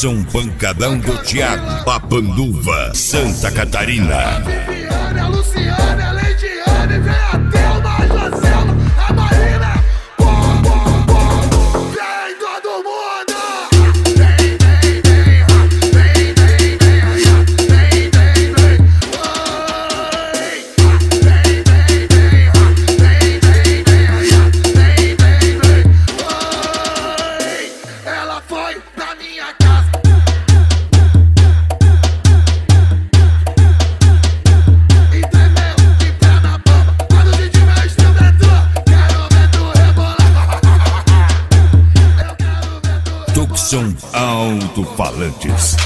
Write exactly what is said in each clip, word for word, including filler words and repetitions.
Tucson Pancadão do Thiago, Papanduva, Santa Catarina. Viviane, a Luciane, a Leidiane, vem a Thelma, a Joselma, a Marina. Bom, bom, bom, vem todo mundo. Vem, vem, vem, vem, vem, vem, vem, vem, vem. Oi, vem, vem, vem, vem, vem, vem, vem, vem, vem. Oi, ela foi pra minha casa. Tucson Alto-Falantes.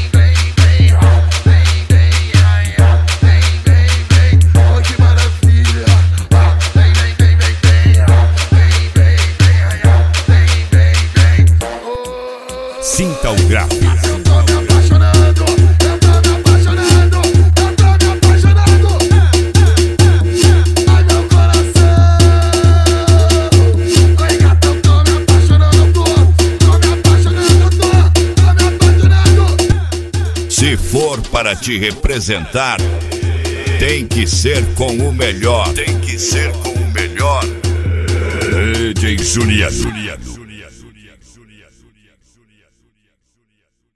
Sinta o gráfico. Eu tô me apaixonando, eu tô me apaixonando, eu tô me apaixonando. Ai meu coração. Oi gata, eu tô me apaixonando, tô, tô me apaixonando, tô, tô me apaixonando. Se for para te representar, tem que ser com o melhor. Tem que ser com o melhor. D J Juliano.